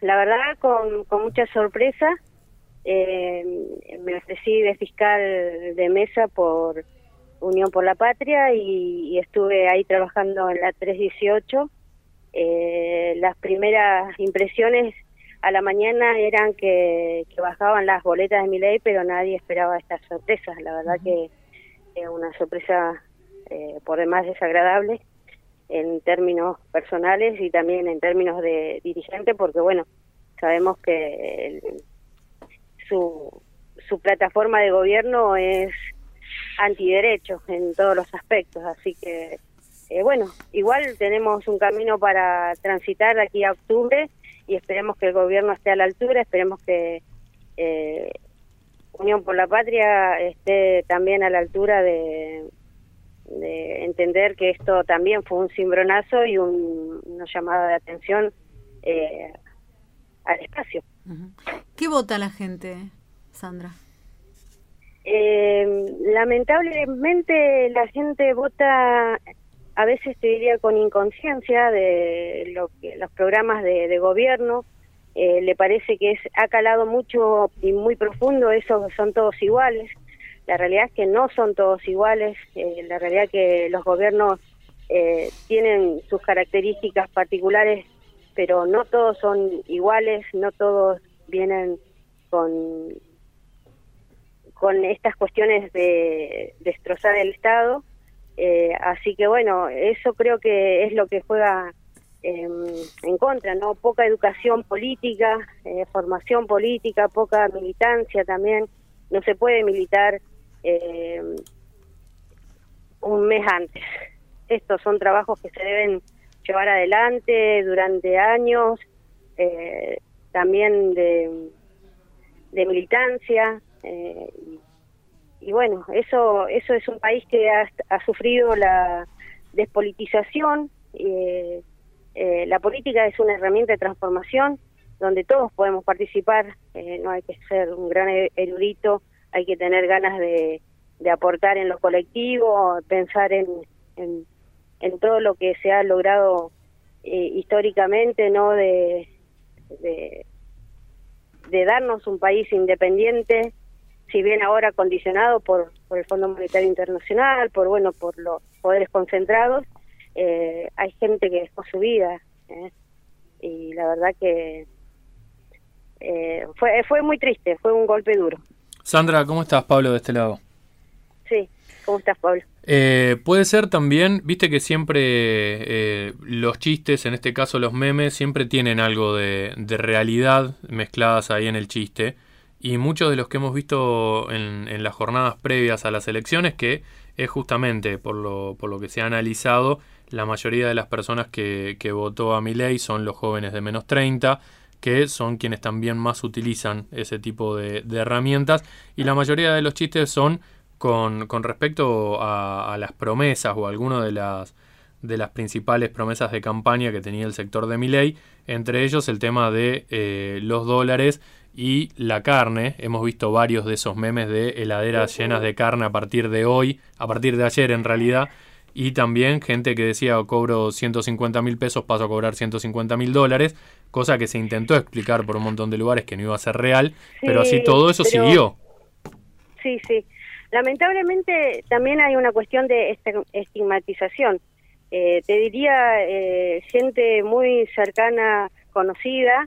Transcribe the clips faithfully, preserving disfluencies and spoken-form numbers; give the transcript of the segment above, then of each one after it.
la verdad con, con mucha sorpresa. Eh, me ofrecí de fiscal de mesa por Unión por la Patria y, y estuve ahí trabajando en la trescientos dieciocho. Eh, las primeras impresiones a la mañana eran que, que bajaban las boletas de Milei, pero nadie esperaba estas sorpresas. La verdad uh-huh. que es una sorpresa eh, por demás desagradable en términos personales y también en términos de dirigente, porque bueno, sabemos que el, su, su plataforma de gobierno es antiderechos en todos los aspectos, así que eh, bueno, igual tenemos un camino para transitar de aquí a octubre y esperemos que el gobierno esté a la altura, esperemos que eh, Unión por la Patria esté también a la altura de, de entender que esto también fue un cimbronazo y un, una llamada de atención eh, al espacio. Uh-huh. ¿Qué vota la gente, Sandra? Eh, lamentablemente la gente vota, a veces te diría con inconsciencia de lo que los programas de, de gobierno. Eh, le parece que es ha calado mucho y muy profundo eso, son todos iguales. La realidad es que no son todos iguales. Eh, la realidad es que los gobiernos eh, tienen sus características particulares, pero no todos son iguales, no todos vienen con con estas cuestiones de destrozar el Estado. Eh, así que bueno, eso creo que es lo que juega eh, en contra, ¿no? Poca educación política, eh, formación política, poca militancia también. No se puede militar eh, un mes antes. Estos son trabajos que se deben llevar adelante durante años, eh, también de, de militancia. Eh, y, y bueno, eso eso es un país que ha, ha sufrido la despolitización. Eh, eh, la política es una herramienta de transformación donde todos podemos participar. Eh, no hay que ser un gran erudito, hay que tener ganas de, de aportar en lo colectivo, pensar en, en, en todo lo que se ha logrado eh, históricamente, no de, de de darnos un país independiente, si bien ahora condicionado por, por el Fondo Monetario Internacional, por bueno por los poderes concentrados. Eh, hay gente que dejó su vida, ¿eh? Y la verdad que eh, fue fue muy triste, fue un golpe duro. Sandra, ¿cómo estás? Pablo de este lado. Sí, ¿cómo estás, Pablo? Eh, puede ser también, viste que siempre eh, los chistes, en este caso los memes, siempre tienen algo de, de realidad mezcladas ahí en el chiste, y muchos de los que hemos visto en, en las jornadas previas a las elecciones, que es justamente por lo, por lo que se ha analizado, la mayoría de las personas que, que votó a Milei son los jóvenes de menos treinta, que son quienes también más utilizan ese tipo de, de herramientas, y la mayoría de los chistes son Con, con respecto a, a las promesas o alguna de las de las principales promesas de campaña que tenía el sector de Milei, entre ellos el tema de eh, los dólares y la carne. Hemos visto varios de esos memes de heladeras llenas de carne a partir de hoy, a partir de ayer en realidad, y también gente que decía cobro ciento cincuenta mil pesos, paso a cobrar ciento cincuenta mil dólares, cosa que se intentó explicar por un montón de lugares que no iba a ser real, sí, pero así todo eso pero... siguió. Sí, sí. Lamentablemente también hay una cuestión de estigmatización. Eh, te diría, eh, gente muy cercana, conocida,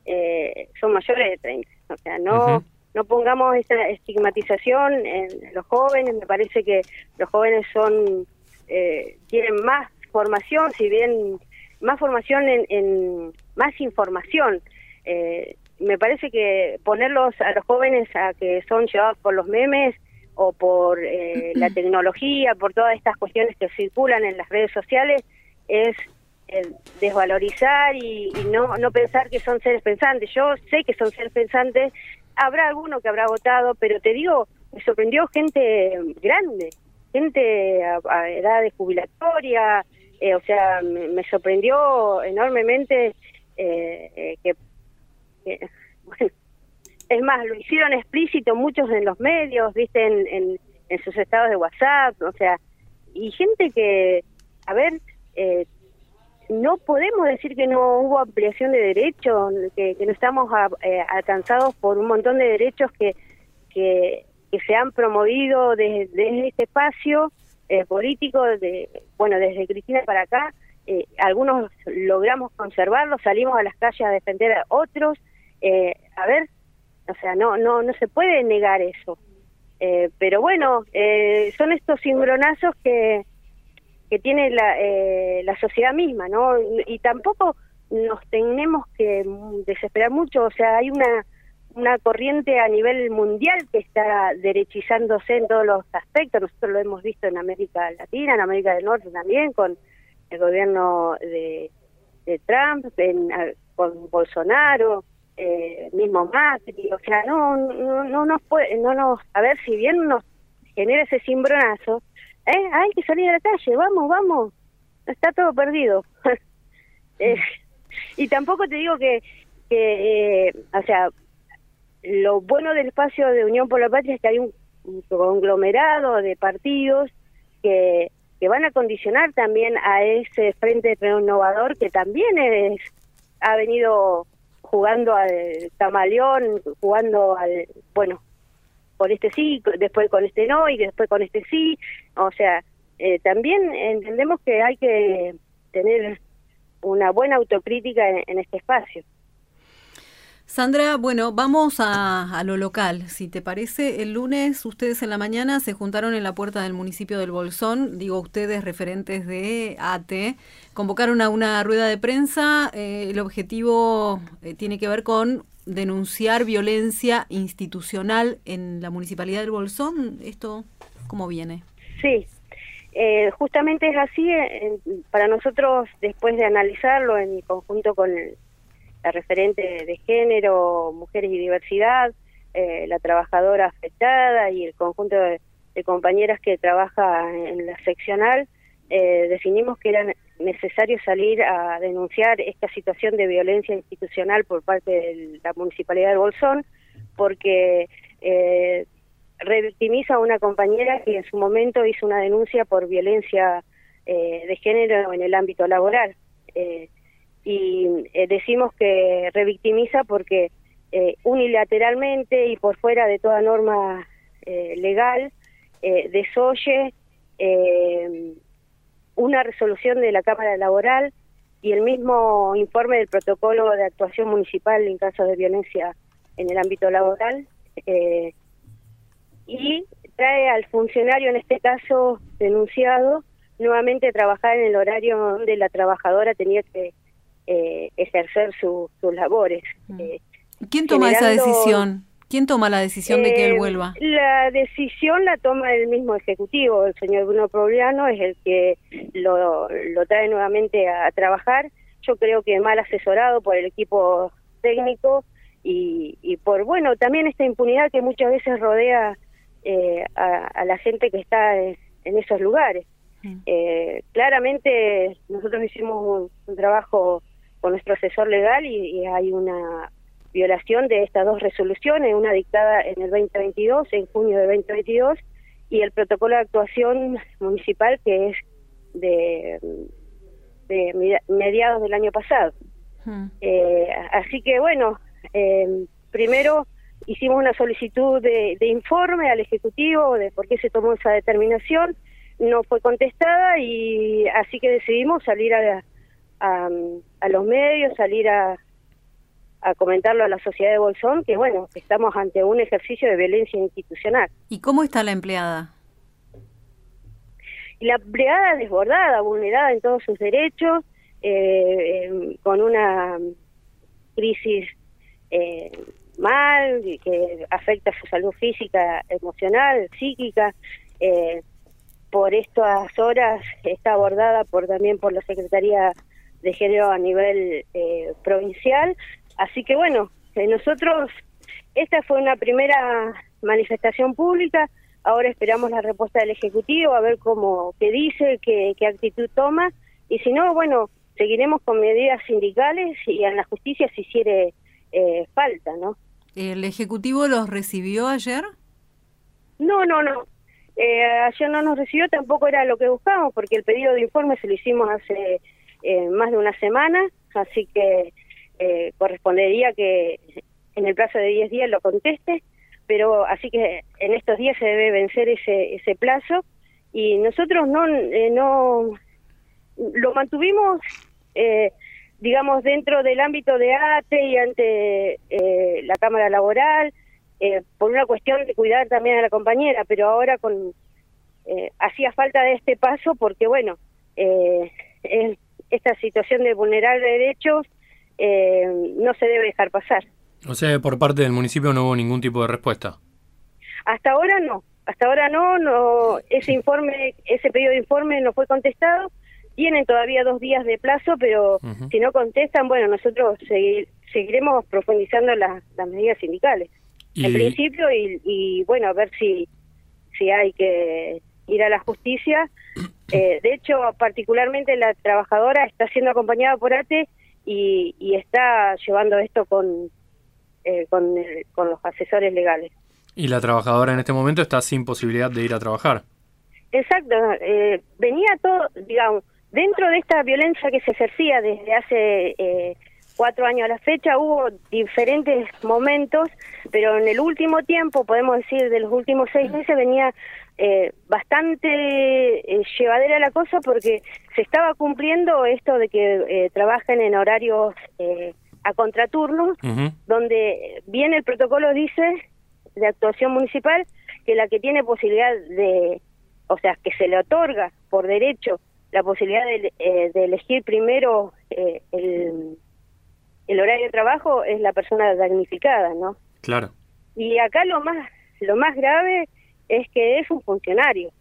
eh, son mayores de treinta. O sea, no, uh-huh. no pongamos esa estigmatización en los jóvenes. Me parece que los jóvenes son eh, tienen más formación, si bien más formación en, en más información. Eh, me parece que ponerlos a los jóvenes a que son llevados por los memes o por eh, la tecnología, por todas estas cuestiones que circulan en las redes sociales, es eh, desvalorizar y, y no no pensar que son seres pensantes. Yo sé que son seres pensantes, habrá alguno que habrá votado, pero te digo, me sorprendió gente grande, gente a, a edad de jubilatoria, eh, o sea, me, me sorprendió enormemente eh, eh, que, que, bueno, es más, lo hicieron explícito muchos en los medios, viste, en, en, en sus estados de WhatsApp, o sea, y gente que, a ver, eh, no podemos decir que no hubo ampliación de derechos, que, que no estamos a, eh, alcanzados por un montón de derechos que, que, que se han promovido desde, desde este espacio eh, político, de, bueno, desde Cristina para acá. Eh, algunos logramos conservarlos, salimos a las calles a defender a otros. Eh, a ver, o sea, no no no se puede negar eso. Eh, pero bueno, eh, son estos cimbronazos que que tiene la, eh, la sociedad misma, ¿no? Y, y tampoco nos tenemos que desesperar mucho. O sea, hay una una corriente a nivel mundial que está derechizándose en todos los aspectos. Nosotros lo hemos visto en América Latina, en América del Norte también, con el gobierno de, de Trump, en, con Bolsonaro, eh, mismo Macri. O sea, no, no, no nos puede, no nos, a ver, si bien nos genera ese cimbronazo, ¿eh? Hay que salir a la calle, vamos, vamos, está todo perdido. eh, y tampoco te digo que, que eh, o sea, lo bueno del espacio de Unión por la Patria es que hay un, un conglomerado de partidos que que van a condicionar también a ese frente renovador que también es, ha venido jugando al camaleón, jugando al, bueno, con este sí, después con este no, y después con este sí. O sea, eh, también entendemos que hay que tener una buena autocrítica en, en este espacio. Sandra, bueno, vamos a, a lo local. Si te parece, el lunes ustedes en la mañana se juntaron en la puerta del municipio del Bolsón, digo ustedes referentes de A T E, convocaron a una rueda de prensa. Eh, el objetivo eh, tiene que ver con denunciar violencia institucional en la municipalidad del Bolsón. ¿Esto cómo viene? Sí, eh, justamente es así. Eh, para nosotros, después de analizarlo en conjunto con el la referente de género, mujeres y diversidad, eh, la trabajadora afectada y el conjunto de, de compañeras que trabaja en la seccional, eh, definimos que era necesario salir a denunciar esta situación de violencia institucional por parte de la Municipalidad de Bolsón, porque eh, revictimiza a una compañera que en su momento hizo una denuncia por violencia eh, de género en el ámbito laboral. Eh, y eh, decimos que revictimiza porque eh, unilateralmente y por fuera de toda norma eh, legal eh, desoye eh, una resolución de la Cámara Laboral y el mismo informe del protocolo de actuación municipal en casos de violencia en el ámbito laboral, eh, y trae al funcionario, en este caso denunciado, nuevamente a trabajar en el horario donde la trabajadora tenía que Eh, ejercer su, sus labores. Eh, ¿Quién toma esa decisión? ¿Quién toma la decisión eh, de que él vuelva? La decisión la toma el mismo ejecutivo. El señor Bruno Progliano es el que lo, lo trae nuevamente a, a trabajar. Yo creo que mal asesorado por el equipo técnico y, y por, bueno, también esta impunidad que muchas veces rodea eh, a, a la gente que está en, en esos lugares. Mm. Eh, claramente nosotros hicimos un, un trabajo con nuestro asesor legal y, y hay una violación de estas dos resoluciones, una dictada en el veinte veintidós, en junio del veinte veintidós, y el protocolo de actuación municipal que es de, de mediados del año pasado. Hmm. Eh, así que bueno, eh, primero hicimos una solicitud de, de informe al Ejecutivo de por qué se tomó esa determinación, no fue contestada y así que decidimos salir a, a, a los medios, salir a, a comentarlo a la sociedad de Bolsón, que bueno, estamos ante un ejercicio de violencia institucional. ¿Y cómo está la empleada? La empleada desbordada, vulnerada en todos sus derechos, eh, eh, con una crisis eh, mal, que afecta su salud física, emocional, psíquica. eh, por estas horas está abordada por también por la Secretaría de Género a nivel eh, provincial. Así que bueno, eh, nosotros, esta fue una primera manifestación pública, ahora esperamos la respuesta del Ejecutivo, a ver cómo, qué dice, qué, qué actitud toma, y si no, bueno, seguiremos con medidas sindicales y en la justicia si hiciere eh, falta, ¿no? ¿El Ejecutivo los recibió ayer? No, no, no. Eh, ayer no nos recibió, tampoco era lo que buscábamos, porque el pedido de informe se lo hicimos hace en más de una semana, así que eh, correspondería que en el plazo de diez días lo conteste, pero así que en estos días se debe vencer ese ese plazo, y nosotros no eh, no lo mantuvimos, eh, digamos, dentro del ámbito de A T E y ante eh, la Cámara Laboral, eh, por una cuestión de cuidar también a la compañera, pero ahora con eh, hacía falta de este paso porque, bueno, eh, es, esta situación de vulnerar derechos eh, no se debe dejar pasar. O sea, por parte del municipio no hubo ningún tipo de respuesta. Hasta ahora no, hasta ahora no, no ese informe, ese pedido de informe no fue contestado. Tienen todavía dos días de plazo, pero uh-huh. si no contestan, bueno, nosotros seguir, seguiremos profundizando las, las medidas sindicales. ¿Y? En principio, y, y bueno, a ver si, si hay que ir a la justicia. Eh, de hecho, particularmente la trabajadora está siendo acompañada por A T E y, y está llevando esto con, eh, con, el, con los asesores legales. Y la trabajadora en este momento está sin posibilidad de ir a trabajar. Exacto, eh, venía todo, digamos, dentro de esta violencia que se ejercía desde hace eh, cuatro años a la fecha, hubo diferentes momentos, pero en el último tiempo, podemos decir de los últimos seis meses, venía eh, bastante eh, llevadera la cosa porque se estaba cumpliendo esto de que eh, trabajen en horarios eh, a contraturnos, uh-huh. donde bien el protocolo dice de actuación municipal que la que tiene posibilidad de, o sea, que se le otorga por derecho la posibilidad de, eh, de elegir primero eh, el, el horario de trabajo es la persona damnificada, ¿no? Claro. Y acá lo más lo más grave es que es un funcionario.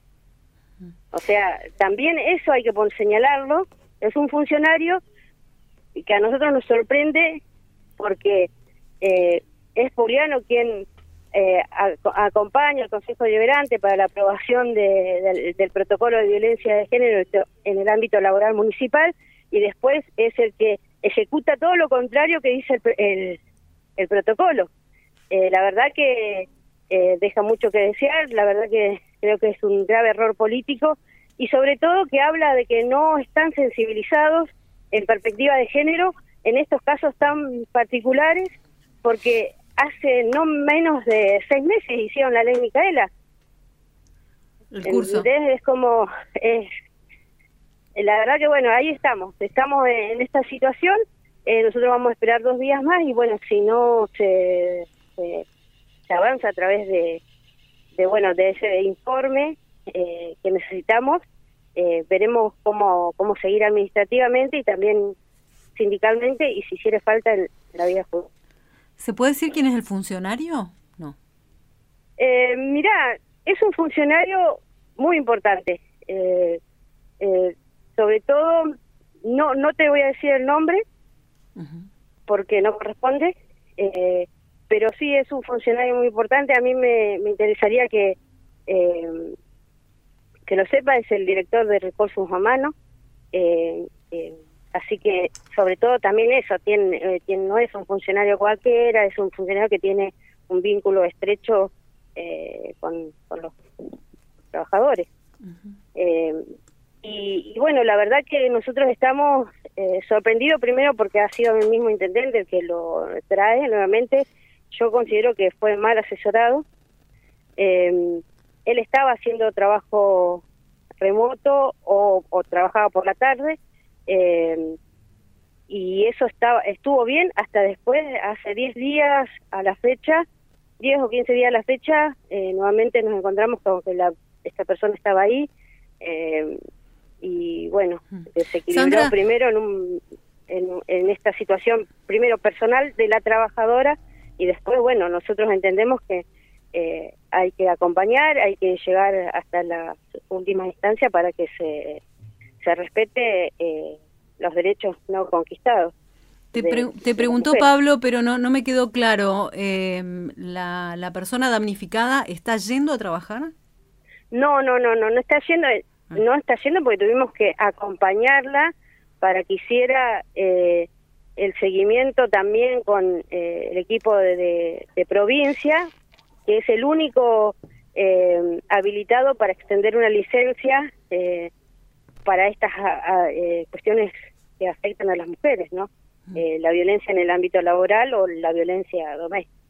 O sea, también eso hay que señalarlo, es un funcionario que a nosotros nos sorprende porque eh, es Pugliano quien eh, a, acompaña al Consejo Deliberante para la aprobación de, de, del protocolo de violencia de género en el ámbito laboral municipal, y después es el que ejecuta todo lo contrario que dice el, el, el protocolo. Eh, la verdad que eh, deja mucho que desear, la verdad que creo que es un grave error político, y sobre todo que habla de que no están sensibilizados en perspectiva de género en estos casos tan particulares, porque hace no menos de seis meses hicieron la ley Micaela. El curso. Entonces es como, es, la verdad que bueno, ahí estamos, estamos en esta situación, eh, nosotros vamos a esperar dos días más y bueno, si no se, se, se avanza a través de, de bueno, de ese informe eh, que necesitamos, eh, veremos cómo, cómo seguir administrativamente y también sindicalmente y si hiciera falta en la vía judicial. ¿Se puede decir quién es el funcionario? No. Eh, mirá, es un funcionario muy importante. Eh, eh, sobre todo, no no te voy a decir el nombre, uh-huh. porque no corresponde, eh, pero sí es un funcionario muy importante. A mí me, me interesaría que eh, que lo sepa, es el director de Recursos Humanos. Eh, eh, Así que, sobre todo, también eso, tiene, eh, tiene, no es un funcionario cualquiera, es un funcionario que tiene un vínculo estrecho eh, con, con los trabajadores. Uh-huh. Eh, y, y bueno, la verdad que nosotros estamos eh, sorprendidos primero porque ha sido el mismo intendente el que lo trae nuevamente. Yo considero que fue mal asesorado. Eh, él estaba haciendo trabajo remoto o, o trabajaba por la tarde. Eh, y eso estaba estuvo bien hasta después, hace diez días a la fecha, diez o quince días a la fecha, eh, nuevamente nos encontramos con que la, esta persona estaba ahí, eh, y bueno, desequilibró Sandra. primero en, un, en, en esta situación, primero personal de la trabajadora, y después, bueno, nosotros entendemos que eh, hay que acompañar, hay que llegar hasta la última instancia para que se... se respete eh, los derechos no conquistados. Te, pre de, te preguntó Pablo, pero no no me quedó claro, eh, ¿la, ¿la persona damnificada está yendo a trabajar? No, no, no, no, no está yendo, no está yendo porque tuvimos que acompañarla para que hiciera eh, el seguimiento también con eh, el equipo de, de, de provincia, que es el único eh, habilitado para extender una licencia eh, para estas a, a, eh, cuestiones que afectan a las mujeres, ¿no? Eh, la violencia en el ámbito laboral o la violencia doméstica.